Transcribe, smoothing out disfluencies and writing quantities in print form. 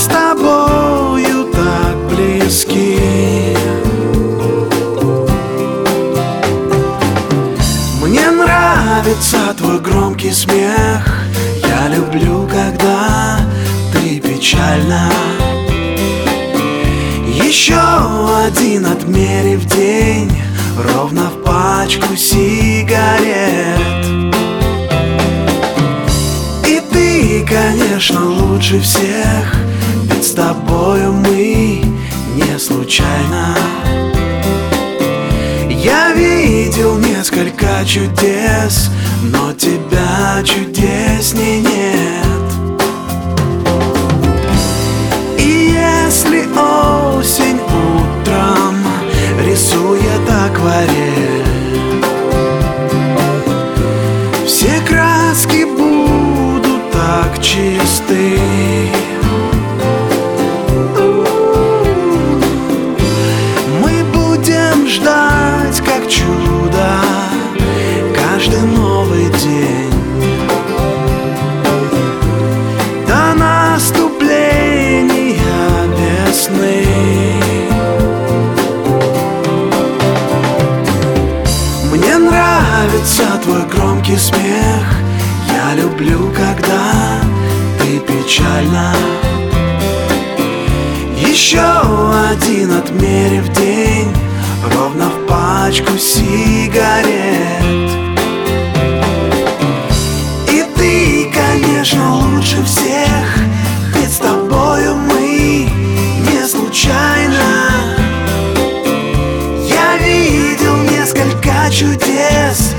с тобою так близки. Мне нравится твой громкий смех. Я люблю, когда ты печальна. Еще один отмерив день, ровно в пачку сигарет. И ты, конечно, лучше всех, ведь с тобою мы не случайно. Я видел несколько чудес, но тебя чудесней нет. И если осень утром рисует акварель, все краски будут так чисты. Мы будем ждать как чудо каждый новый день до наступления весны. Мне нравится твой громкий смех. Я люблю, когда ты печальна. Еще один отмерив день, ровно в пачку сигарет. И ты, конечно, лучше всех, ведь с тобою мы не случайно. Я видел несколько чудес,